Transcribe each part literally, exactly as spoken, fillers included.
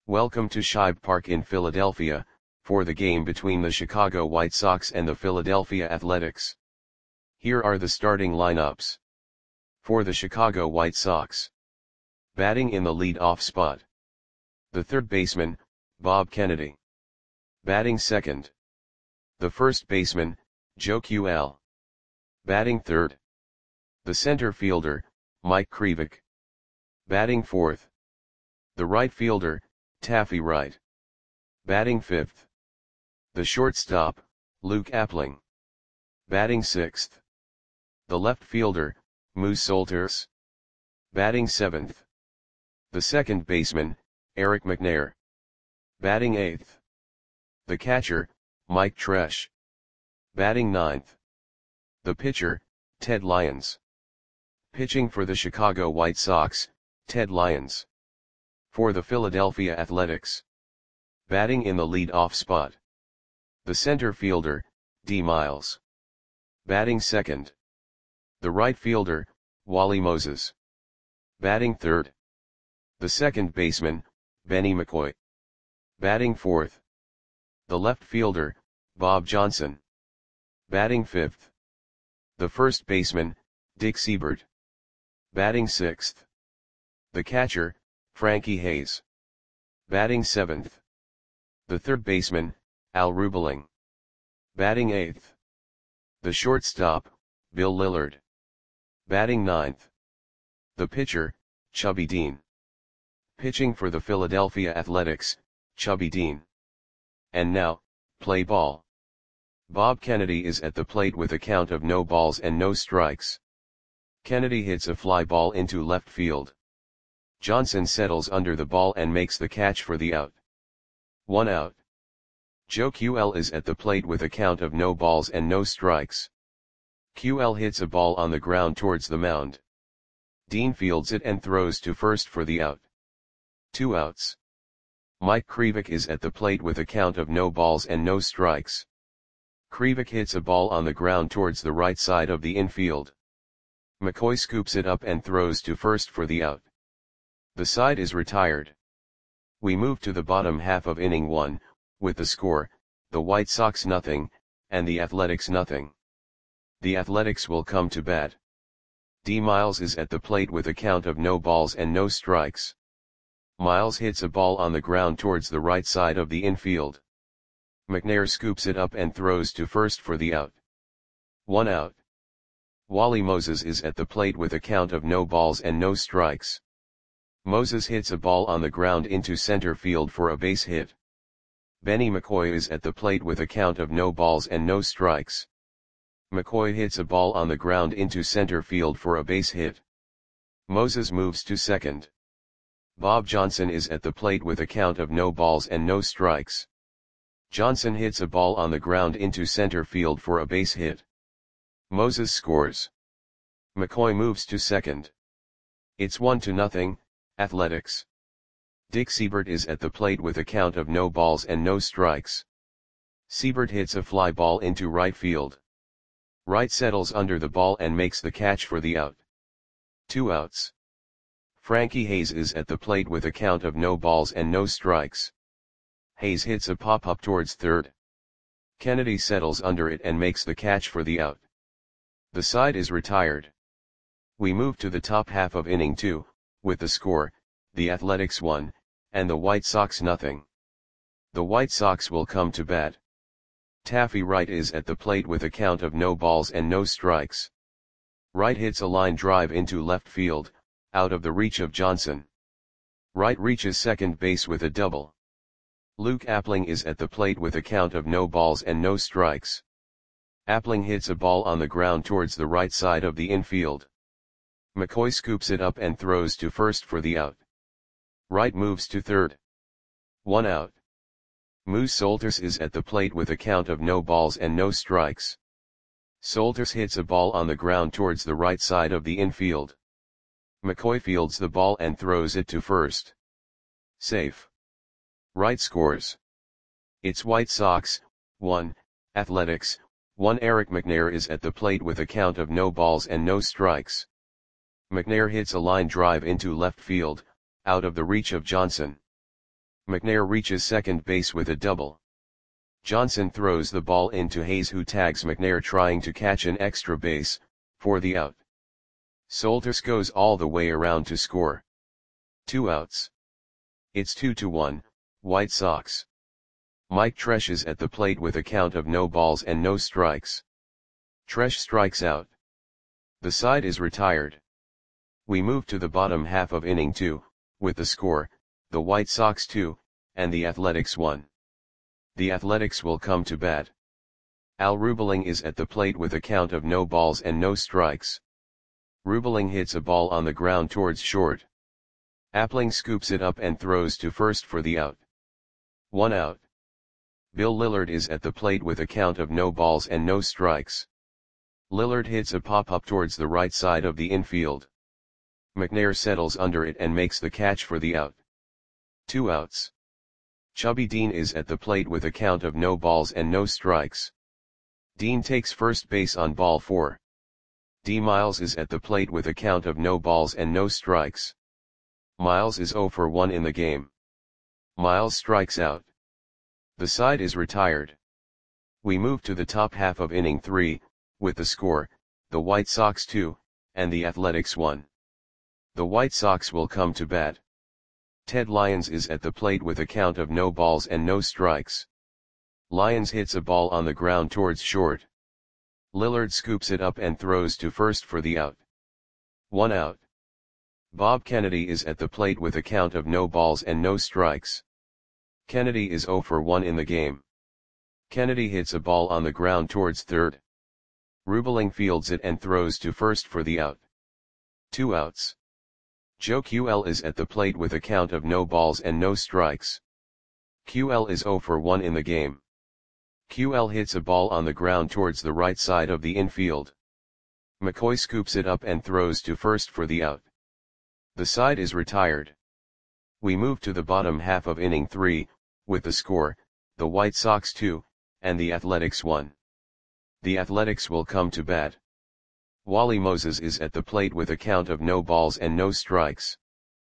Welcome to Shibe Park in Philadelphia, for the game between the Chicago White Sox and the Philadelphia Athletics. Here are the starting lineups. For the Chicago White Sox. Batting in the lead-off spot. The third baseman, Bob Kennedy. Batting second. The first baseman, Joe Q L. Batting third. The center fielder, Mike Krivik. Batting fourth. The right fielder, Taffy Wright. Batting fifth. The shortstop, Luke Appling. Batting sixth. The left fielder, Moose Solters. Batting seventh. The second baseman, Eric McNair. Batting eighth. The catcher, Mike Tresh. Batting ninth. The pitcher, Ted Lyons. Pitching for the Chicago White Sox, Ted Lyons. For the Philadelphia Athletics. Batting in the lead-off spot. The center fielder, D. Miles. Batting second. The right fielder, Wally Moses. Batting third. The second baseman, Benny McCoy. Batting fourth. The left fielder, Bob Johnson. Batting fifth. The first baseman, Dick Siebert. Batting sixth. The catcher, Frankie Hayes. Batting seventh. The third baseman, Al Rubeling. Batting eighth. The shortstop, Bill Lillard. Batting ninth. The pitcher, Chubby Dean. Pitching for the Philadelphia Athletics, Chubby Dean. And now, play ball. Bob Kennedy is at the plate with a count of no balls and no strikes. Kennedy hits a fly ball into left field. Johnson settles under the ball and makes the catch for the out. One out. Joe Q L is at the plate with a count of no balls and no strikes. Q L hits a ball on the ground towards the mound. Dean fields it and throws to first for the out. Two outs. Mike Krivik is at the plate with a count of no balls and no strikes. Krivik hits a ball on the ground towards the right side of the infield. McCoy scoops it up and throws to first for the out. The side is retired. We move to the bottom half of inning one, with the score, the White Sox nothing, and the Athletics nothing. The Athletics will come to bat. D. Miles is at the plate with a count of no balls and no strikes. Miles hits a ball on the ground towards the right side of the infield. McNair scoops it up and throws to first for the out. One out. Wally Moses is at the plate with a count of no balls and no strikes. Moses hits a ball on the ground into center field for a base hit. Benny McCoy is at the plate with a count of no balls and no strikes. McCoy hits a ball on the ground into center field for a base hit. Moses moves to second. Bob Johnson is at the plate with a count of no balls and no strikes. Johnson hits a ball on the ground into center field for a base hit. Moses scores. McCoy moves to second. It's one to nothing, Athletics. Dick Siebert is at the plate with a count of no balls and no strikes. Siebert hits a fly ball into right field. Wright settles under the ball and makes the catch for the out. Two outs. Frankie Hayes is at the plate with a count of no balls and no strikes. Hayes hits a pop-up towards third. Kennedy settles under it and makes the catch for the out. The side is retired. We move to the top half of inning two, with the score, the Athletics one, and the White Sox nothing. The White Sox will come to bat. Taffy Wright is at the plate with a count of no balls and no strikes. Wright hits a line drive into left field, out of the reach of Johnson. Wright reaches second base with a double. Luke Appling is at the plate with a count of no balls and no strikes. Appling hits a ball on the ground towards the right side of the infield. McCoy scoops it up and throws to first for the out. Wright moves to third. One out. Moose Solters is at the plate with a count of no balls and no strikes. Solters hits a ball on the ground towards the right side of the infield. McCoy fields the ball and throws it to first. Safe. Wright scores. It's White Sox, one, Athletics, one. Eric McNair is at the plate with a count of no balls and no strikes. McNair hits a line drive into left field, out of the reach of Johnson. McNair reaches second base with a double. Johnson throws the ball into Hayes, who tags McNair trying to catch an extra base, for the out. Solters goes all the way around to score. Two outs. It's two to one, White Sox. Mike Tresh is at the plate with a count of no balls and no strikes. Tresh strikes out. The side is retired. We move to the bottom half of inning two, with the score, the White Sox two, and the Athletics one. The Athletics will come to bat. Al Rubeling is at the plate with a count of no balls and no strikes. Rubeling hits a ball on the ground towards short. Appling scoops it up and throws to first for the out. One out. Bill Lillard is at the plate with a count of no balls and no strikes. Lillard hits a pop-up towards the right side of the infield. McNair settles under it and makes the catch for the out. Two outs. Chubby Dean is at the plate with a count of no balls and no strikes. Dean takes first base on ball four. D. Miles is at the plate with a count of no balls and no strikes. Miles is oh for one in the game. Miles strikes out. The side is retired. We move to the top half of inning three, with the score, the White Sox two, and the Athletics one. The White Sox will come to bat. Ted Lyons is at the plate with a count of no balls and no strikes. Lyons hits a ball on the ground towards short. Lillard scoops it up and throws to first for the out. One out. Bob Kennedy is at the plate with a count of no balls and no strikes. Kennedy is oh for one in the game. Kennedy hits a ball on the ground towards third. Rubeling fields it and throws to first for the out. Two outs. Joe Q L is at the plate with a count of no balls and no strikes. Q L is oh for one in the game. Q L hits a ball on the ground towards the right side of the infield. McCoy scoops it up and throws to first for the out. The side is retired. We move to the bottom half of inning three, with the score, the White Sox two, and the Athletics one. The Athletics will come to bat. Wally Moses is at the plate with a count of no balls and no strikes.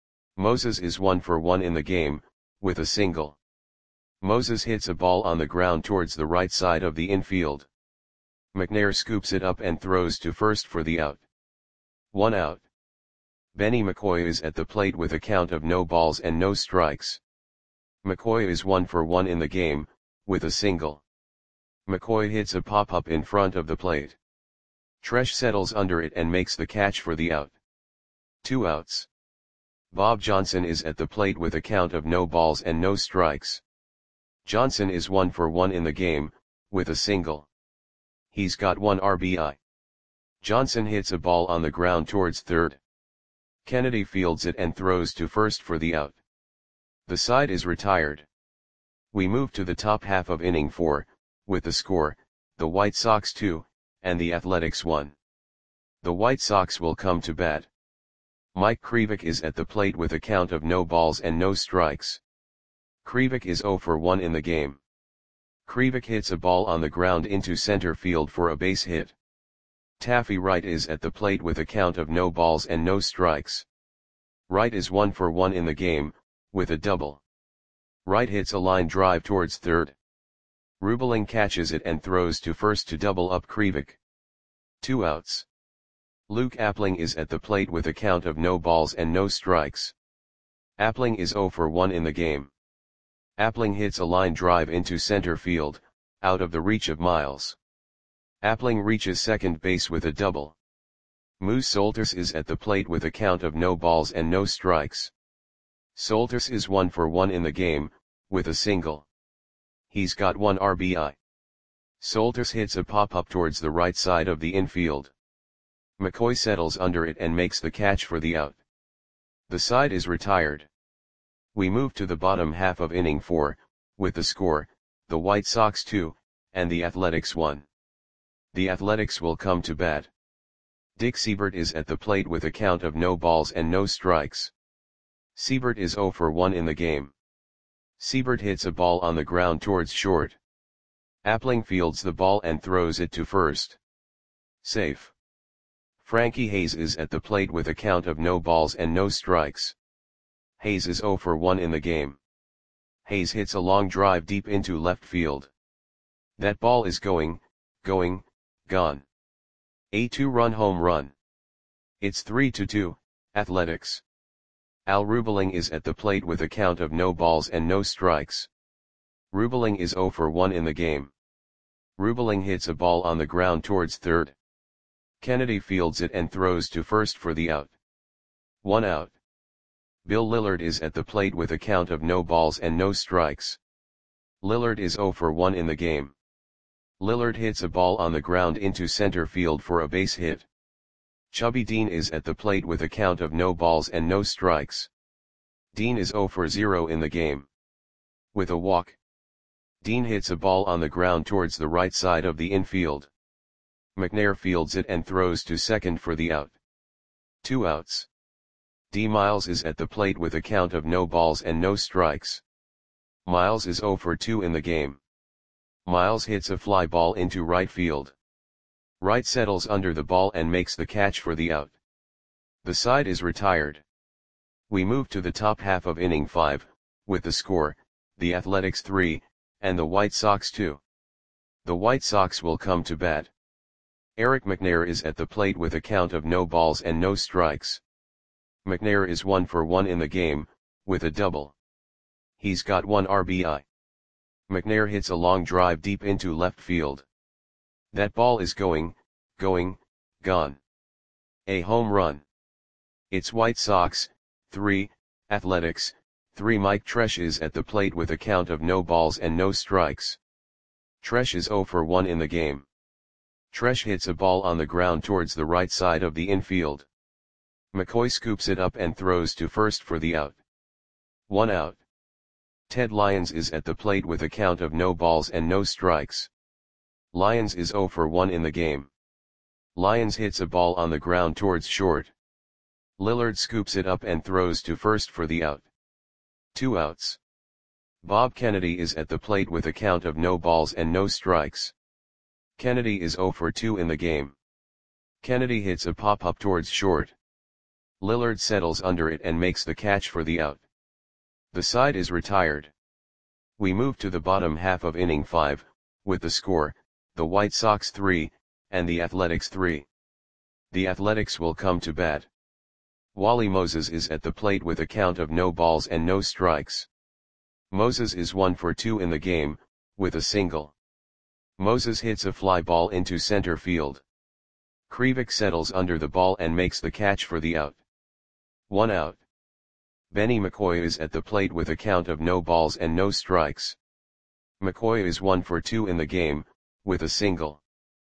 Moses is one for one in the game, with a single. Moses hits a ball on the ground towards the right side of the infield. McNair scoops it up and throws to first for the out. One out. Benny McCoy is at the plate with a count of no balls and no strikes. McCoy is one for one in the game, with a single. McCoy hits a pop-up in front of the plate. Tresh settles under it and makes the catch for the out. Two outs. Bob Johnson is at the plate with a count of no balls and no strikes. Johnson is one for one in the game, with a single. He's got one R B I. Johnson hits a ball on the ground towards third. Kennedy fields it and throws to first for the out. The side is retired. We move to the top half of inning four, with the score, the White Sox two, and the Athletics one. The White Sox will come to bat. Mike Krivik is at the plate with a count of no balls and no strikes. Krivik is oh for one in the game. Krivik hits a ball on the ground into center field for a base hit. Taffy Wright is at the plate with a count of no balls and no strikes. Wright is one for one in the game, with a double. Wright hits a line drive towards third. Rubeling catches it and throws to first to double up Krivik. Two outs. Luke Appling is at the plate with a count of no balls and no strikes. Appling is oh for one in the game. Appling hits a line drive into center field, out of the reach of Miles. Appling reaches second base with a double. Moose Solters is at the plate with a count of no balls and no strikes. Solters is one for one in the game, with a single. He's got one R B I. Solters hits a pop-up towards the right side of the infield. McCoy settles under it and makes the catch for the out. The side is retired. We move to the bottom half of inning four, with the score, the White Sox two, and the Athletics one. The Athletics will come to bat. Dick Siebert is at the plate with a count of no balls and no strikes. Siebert is oh for one in the game. Siebert hits a ball on the ground towards short. Appling fields the ball and throws it to first. Safe. Frankie Hayes is at the plate with a count of no balls and no strikes. Hayes is oh for one in the game. Hayes hits a long drive deep into left field. That ball is going, going, gone. A two-run home run. It's three to two, Athletics. Al Rubeling is at the plate with a count of no balls and no strikes. Rubeling is zero for one in the game. Rubeling hits a ball on the ground towards third. Kennedy fields it and throws to first for the out. One out. Bill Lillard is at the plate with a count of no balls and no strikes. Lillard is zero for one in the game. Lillard hits a ball on the ground into center field for a base hit. Chubby Dean is at the plate with a count of no balls and no strikes. Dean is zero for zero in the game. With a walk. Dean hits a ball on the ground towards the right side of the infield. McNair fields it and throws to second for the out. Two outs. D. Miles is at the plate with a count of no balls and no strikes. Miles is zero for two in the game. Miles hits a fly ball into right field. Wright settles under the ball and makes the catch for the out. The side is retired. We move to the top half of inning five, with the score, the Athletics three, and the White Sox two. The White Sox will come to bat. Eric McNair is at the plate with a count of no balls and no strikes. McNair is one for one in the game, with a double. He's got one R B I. McNair hits a long drive deep into left field. That ball is going, going, gone. A home run. It's White Sox, three, Athletics, three. Mike Tresh is at the plate with a count of no balls and no strikes. Tresh is zero for one in the game. Tresh hits a ball on the ground towards the right side of the infield. McCoy scoops it up and throws to first for the out. One out. Ted Lyons is at the plate with a count of no balls and no strikes. Lyons is zero for one in the game. Lyons hits a ball on the ground towards short. Lillard scoops it up and throws to first for the out. Two outs. Bob Kennedy is at the plate with a count of no balls and no strikes. Kennedy is zero for two in the game. Kennedy hits a pop-up towards short. Lillard settles under it and makes the catch for the out. The side is retired. We move to the bottom half of inning five, with the score, the White Sox three, and the Athletics three. The Athletics will come to bat. Wally Moses is at the plate with a count of no balls and no strikes. Moses is one for two in the game, with a single. Moses hits a fly ball into center field. Krivik settles under the ball and makes the catch for the out. One out. Benny McCoy is at the plate with a count of no balls and no strikes. McCoy is one for two in the game, with a single.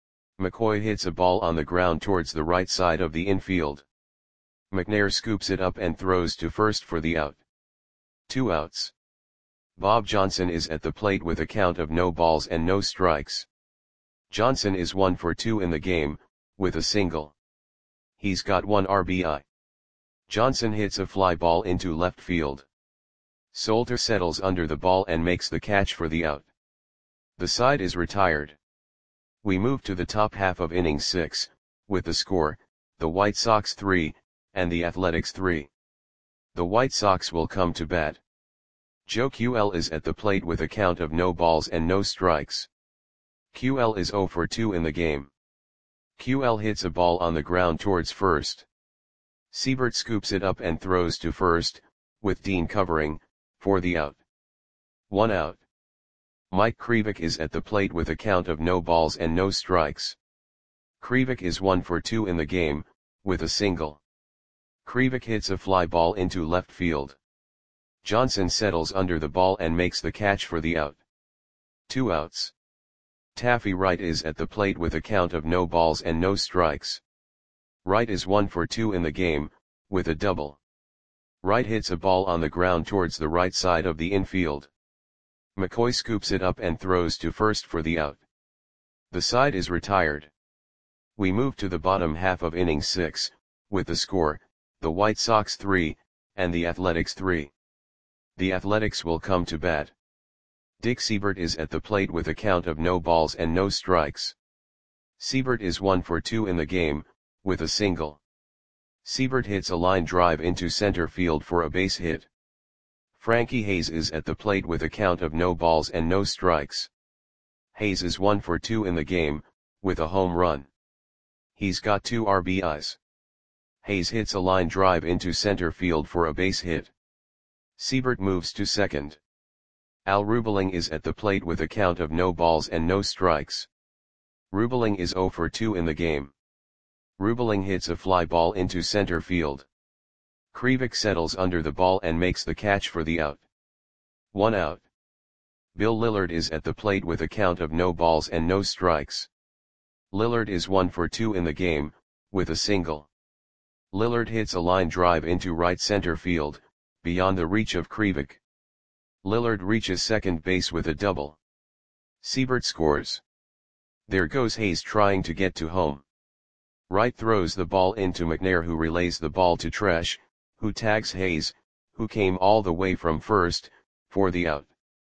McCoy hits a ball on the ground towards the right side of the infield. McNair scoops it up and throws to first for the out. Two outs. Bob Johnson is at the plate with a count of no balls and no strikes. Johnson is one for two in the game, with a single. He's got one R B I. Johnson hits a fly ball into left field. Solter settles under the ball and makes the catch for the out. The side is retired. We move to the top half of inning six, with the score, the White Sox three, and the Athletics three. The White Sox will come to bat. Joe Q L is at the plate with a count of no balls and no strikes. Q L is zero for two in the game. Q L hits a ball on the ground towards first. Siebert scoops it up and throws to first, with Dean covering, for the out. One out. Mike Krivik is at the plate with a count of no balls and no strikes. Krivik is one for two in the game, with a single. Krivik hits a fly ball into left field. Johnson settles under the ball and makes the catch for the out. Two outs. Taffy Wright is at the plate with a count of no balls and no strikes. Wright is one for two in the game, with a double. Wright hits a ball on the ground towards the right side of the infield. McCoy scoops it up and throws to first for the out. The side is retired. We move to the bottom half of inning six, with the score, the White Sox three, and the Athletics three. The Athletics will come to bat. Dick Siebert is at the plate with a count of no balls and no strikes. Siebert is one for two in the game, with a single. Siebert hits a line drive into center field for a base hit. Frankie Hayes is at the plate with a count of no balls and no strikes. Hayes is one for two in the game, with a home run. He's got two R B Is. Hayes hits a line drive into center field for a base hit. Siebert moves to second. Al Rubeling is at the plate with a count of no balls and no strikes. Rubeling is zero for two in the game. Rubeling hits a fly ball into center field. Krivik settles under the ball and makes the catch for the out. One out. Bill Lillard is at the plate with a count of no balls and no strikes. Lillard is one for two in the game, with a single. Lillard hits a line drive into right center field, beyond the reach of Krivik. Lillard reaches second base with a double. Siebert scores. There goes Hayes trying to get to home. Wright throws the ball into McNair, who relays the ball to Tresh, who tags Hayes, who came all the way from first, for the out.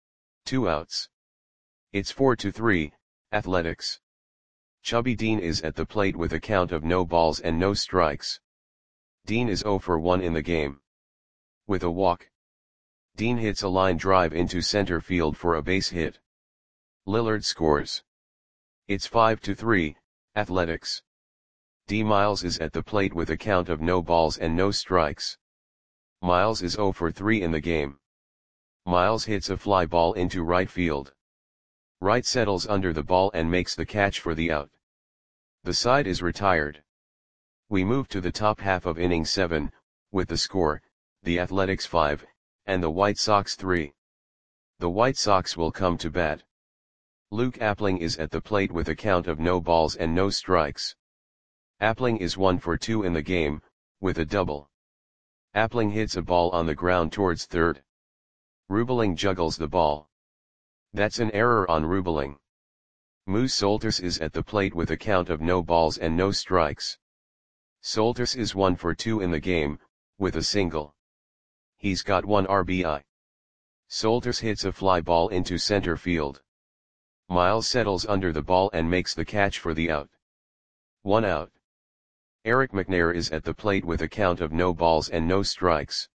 Two outs. It's four to three, Athletics. Chubby Dean is at the plate with a count of no balls and no strikes. Dean is zero for one in the game. With a walk. Dean hits a line drive into center field for a base hit. Lillard scores. It's five to three, Athletics. D. Miles is at the plate with a count of no balls and no strikes. Miles is zero for three in the game. Miles hits a fly ball into right field. Wright settles under the ball and makes the catch for the out. The side is retired. We move to the top half of inning seven, with the score, the Athletics five, and the White Sox three. The White Sox will come to bat. Luke Appling is at the plate with a count of no balls and no strikes. Appling is one for two in the game, with a double. Appling hits a ball on the ground towards third. Rubeling juggles the ball. That's an error on Rubeling. Moose Solters is at the plate with a count of no balls and no strikes. Solters is one for two in the game, with a single. He's got one R B I. Solters hits a fly ball into center field. Miles settles under the ball and makes the catch for the out. One out. Eric McNair is at the plate with a count of no balls and no strikes.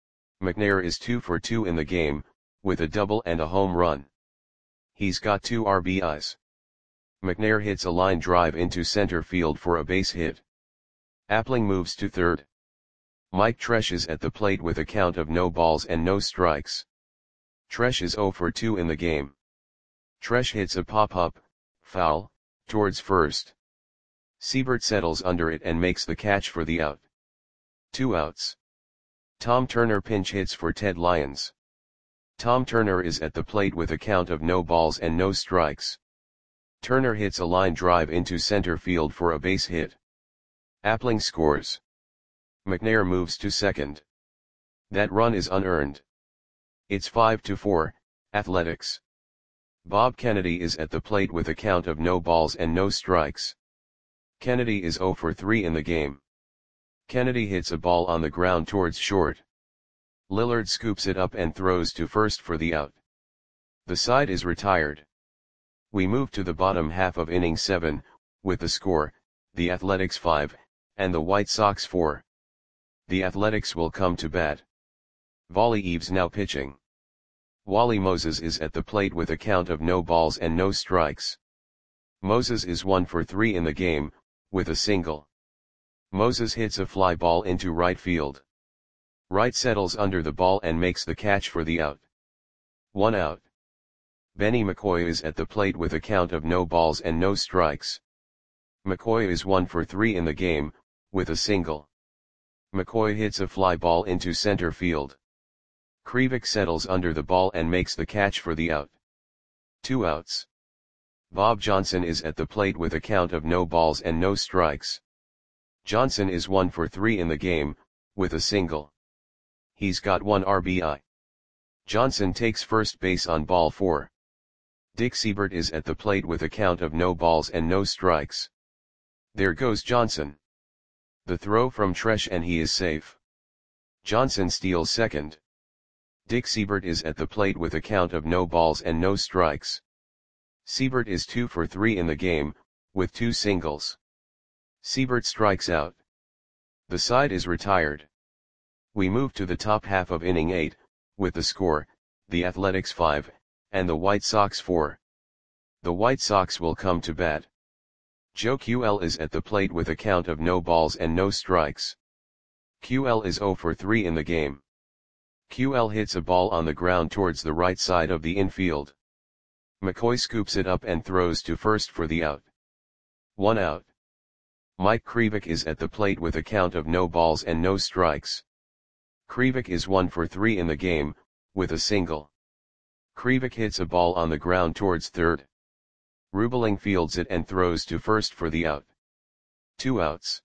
McNair is two for two in the game, with a double and a home run. He's got two R B Is. McNair hits a line drive into center field for a base hit. Appling moves to third. Mike Tresh is at the plate with a count of no balls and no strikes. Tresh is zero for two in the game. Tresh hits a pop-up, foul, towards first. Siebert settles under it and makes the catch for the out. Two outs. Tom Turner pinch hits for Ted Lyons. Tom Turner is at the plate with a count of no balls and no strikes. Turner hits a line drive into center field for a base hit. Appling scores. McNair moves to second. That run is unearned. It's five to four, Athletics. Bob Kennedy is at the plate with a count of no balls and no strikes. Kennedy is zero for three in the game. Kennedy hits a ball on the ground towards short. Lillard scoops it up and throws to first for the out. The side is retired. We move to the bottom half of inning seven, with the score, the Athletics five, and the White Sox four. The Athletics will come to bat. Wally Eaves now pitching. Wally Moses is at the plate with a count of no balls and no strikes. Moses is one for three in the game, with a single. Moses hits a fly ball into right field. Wright settles under the ball and makes the catch for the out. One out. Benny McCoy is at the plate with a count of no balls and no strikes. McCoy is one for three in the game, with a single. McCoy hits a fly ball into center field. Krivik settles under the ball and makes the catch for the out. Two outs. Bob Johnson is at the plate with a count of no balls and no strikes. Johnson is one for three in the game, with a single. He's got one R B I. Johnson takes first base on ball four. Dick Siebert is at the plate with a count of no balls and no strikes. There goes Johnson. The throw from Tresh and he is safe. Johnson steals second. Dick Siebert is at the plate with a count of no balls and no strikes. Siebert is two for three in the game, with two singles. Siebert strikes out. The side is retired. We move to the top half of inning eight, with the score, the Athletics five, and the White Sox four. The White Sox will come to bat. Joe Q L is at the plate with a count of no balls and no strikes. Q L is zero for three in the game. Q L hits a ball on the ground towards the right side of the infield. McCoy scoops it up and throws to first for the out. One out. Mike Krivik is at the plate with a count of no balls and no strikes. Krivik is one for three in the game, with a single. Krivik hits a ball on the ground towards third. Rubeling fields it and throws to first for the out. Two outs.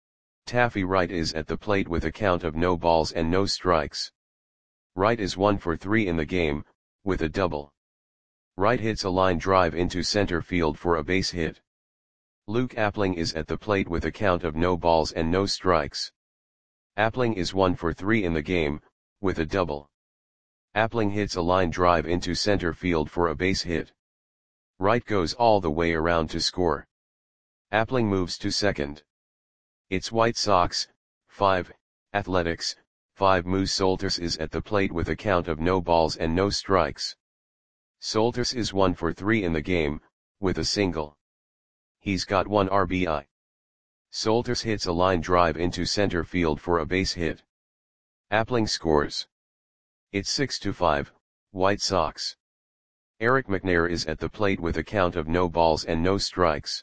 Taffy Wright is at the plate with a count of no balls and no strikes. Wright is one for three in the game, with a double. Wright hits a line drive into center field for a base hit. Luke Appling is at the plate with a count of no balls and no strikes. Appling is one for three in the game, with a double. Appling hits a line drive into center field for a base hit. Wright goes all the way around to score. Appling moves to second. It's White Sox, five, Athletics, five. Moose Solters is at the plate with a count of no balls and no strikes. Solters is one for three in the game, with a single. He's got one R B I. Solters hits a line drive into center field for a base hit. Appling scores. It's six to five, White Sox. Eric McNair is at the plate with a count of no balls and no strikes.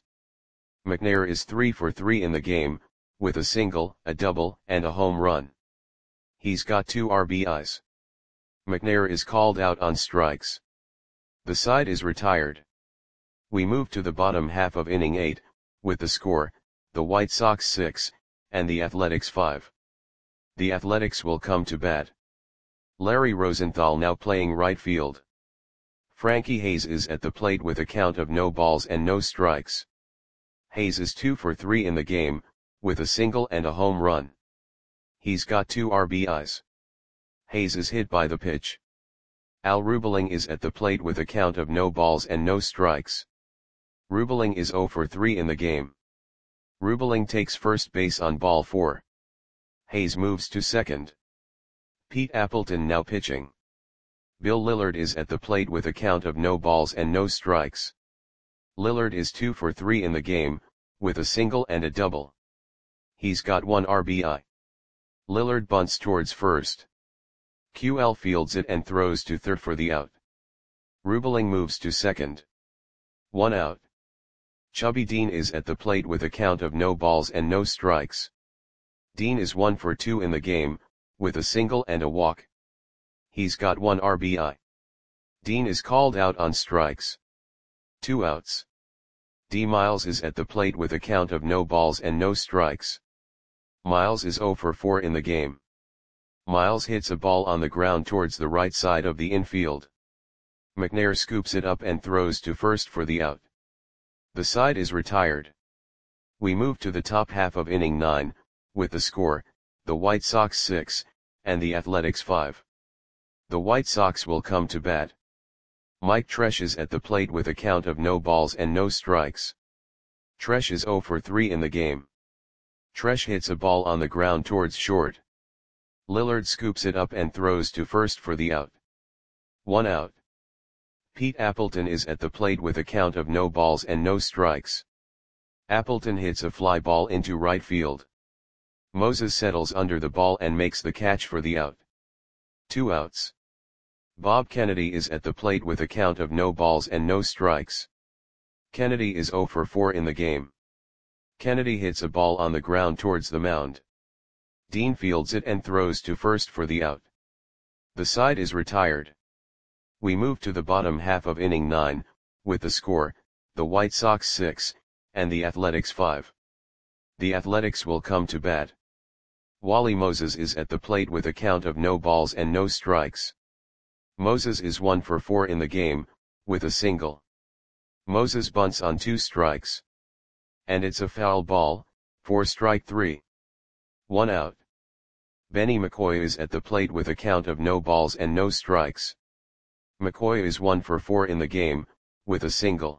McNair is three for three in the game, with a single, a double, and a home run. He's got two R B Is. McNair is called out on strikes. The side is retired. We move to the bottom half of inning eight, with the score, the White Sox six, and the Athletics five. The Athletics will come to bat. Larry Rosenthal now playing right field. Frankie Hayes is at the plate with a count of no balls and no strikes. Hayes is two for three in the game, with a single and a home run. He's got two R B Is. Hayes is hit by the pitch. Al Rubeling is at the plate with a count of no balls and no strikes. Rubeling is zero for three in the game. Rubeling takes first base on ball four. Hayes moves to second. Pete Appleton now pitching. Bill Lillard is at the plate with a count of no balls and no strikes. Lillard is two for three in the game, with a single and a double. He's got one R B I. Lillard bunts towards first. Q L fields it and throws to third for the out. Rubeling moves to second. One out. Chubby Dean is at the plate with a count of no balls and no strikes. Dean is one for two in the game, with a single and a walk. He's got one R B I. Dean is called out on strikes. Two outs. D. Miles is at the plate with a count of no balls and no strikes. Miles is zero for four in the game. Miles hits a ball on the ground towards the right side of the infield. McNair scoops it up and throws to first for the out. The side is retired. We move to the top half of inning nine, with the score, the White Sox six, and the Athletics five. The White Sox will come to bat. Mike Tresh is at the plate with a count of no balls and no strikes. Tresh is zero for three in the game. Tresh hits a ball on the ground towards short. Lillard scoops it up and throws to first for the out. One out. Pete Appleton is at the plate with a count of no balls and no strikes. Appleton hits a fly ball into right field. Moses settles under the ball and makes the catch for the out. Two outs. Bob Kennedy is at the plate with a count of no balls and no strikes. Kennedy is zero for four in the game. Kennedy hits a ball on the ground towards the mound. Dean fields it and throws to first for the out. The side is retired. We move to the bottom half of inning nine, with the score, the White Sox six, and the Athletics five. The Athletics will come to bat. Wally Moses is at the plate with a count of no balls and no strikes. Moses is one for four in the game, with a single. Moses bunts on two strikes. And it's a foul ball, for strike three. One out. Benny McCoy is at the plate with a count of no balls and no strikes. McCoy is one for four in the game, with a single.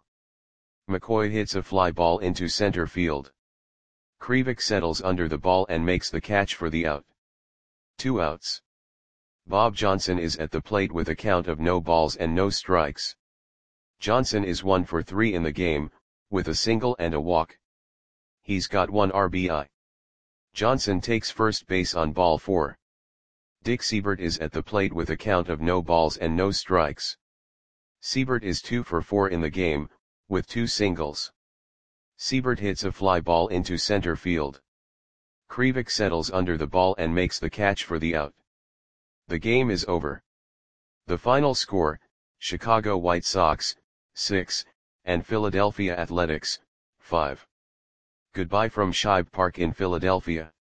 McCoy hits a fly ball into center field. Krivik settles under the ball and makes the catch for the out. Two outs. Bob Johnson is at the plate with a count of no balls and no strikes. Johnson is one for three in the game, with a single and a walk. He's got one R B I. Johnson takes first base on ball four. Dick Seibert is at the plate with a count of no balls and no strikes. Seibert is two for four in the game, with two singles. Seibert hits a fly ball into center field. Krivik settles under the ball and makes the catch for the out. The game is over. The final score, Chicago White Sox, six, and Philadelphia Athletics, five. Goodbye from Shibe Park in Philadelphia.